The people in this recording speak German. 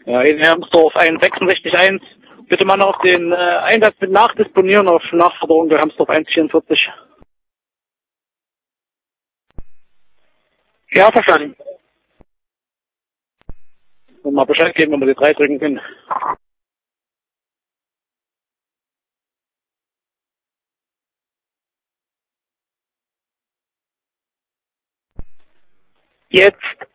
Ja, in Hermsdorf 166.1. Bitte mal noch den Einsatz mit nachdisponieren auf Nachforderung der Hermsdorf 144. Ja, verstanden. Und mal Bescheid geben, wenn wir die 3 drücken können. Jetzt.